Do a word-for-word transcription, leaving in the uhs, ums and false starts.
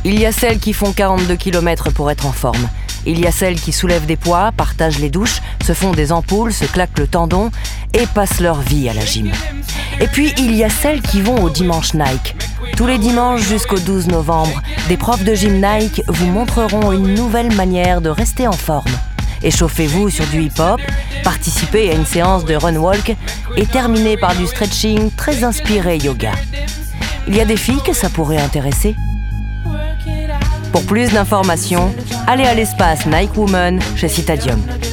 Il y a celles qui font quarante-deux kilomètres pour être en forme. Il y a celles qui soulèvent des poids, partagent les douches, se font des ampoules, se claquent le tendon et passent leur vie à la gym. Et puis, il y a celles qui vont au dimanche Nike. Tous les dimanches jusqu'au douze novembre, des profs de gym Nike vous montreront une nouvelle manière de rester en forme. Échauffez-vous sur du hip-hop, participez à une séance de run walk et terminez par du stretching très inspiré yoga. Il y a des filles que ça pourrait intéresser. Pour plus d'informations, allez à l'espace Nike Woman chez Citadium.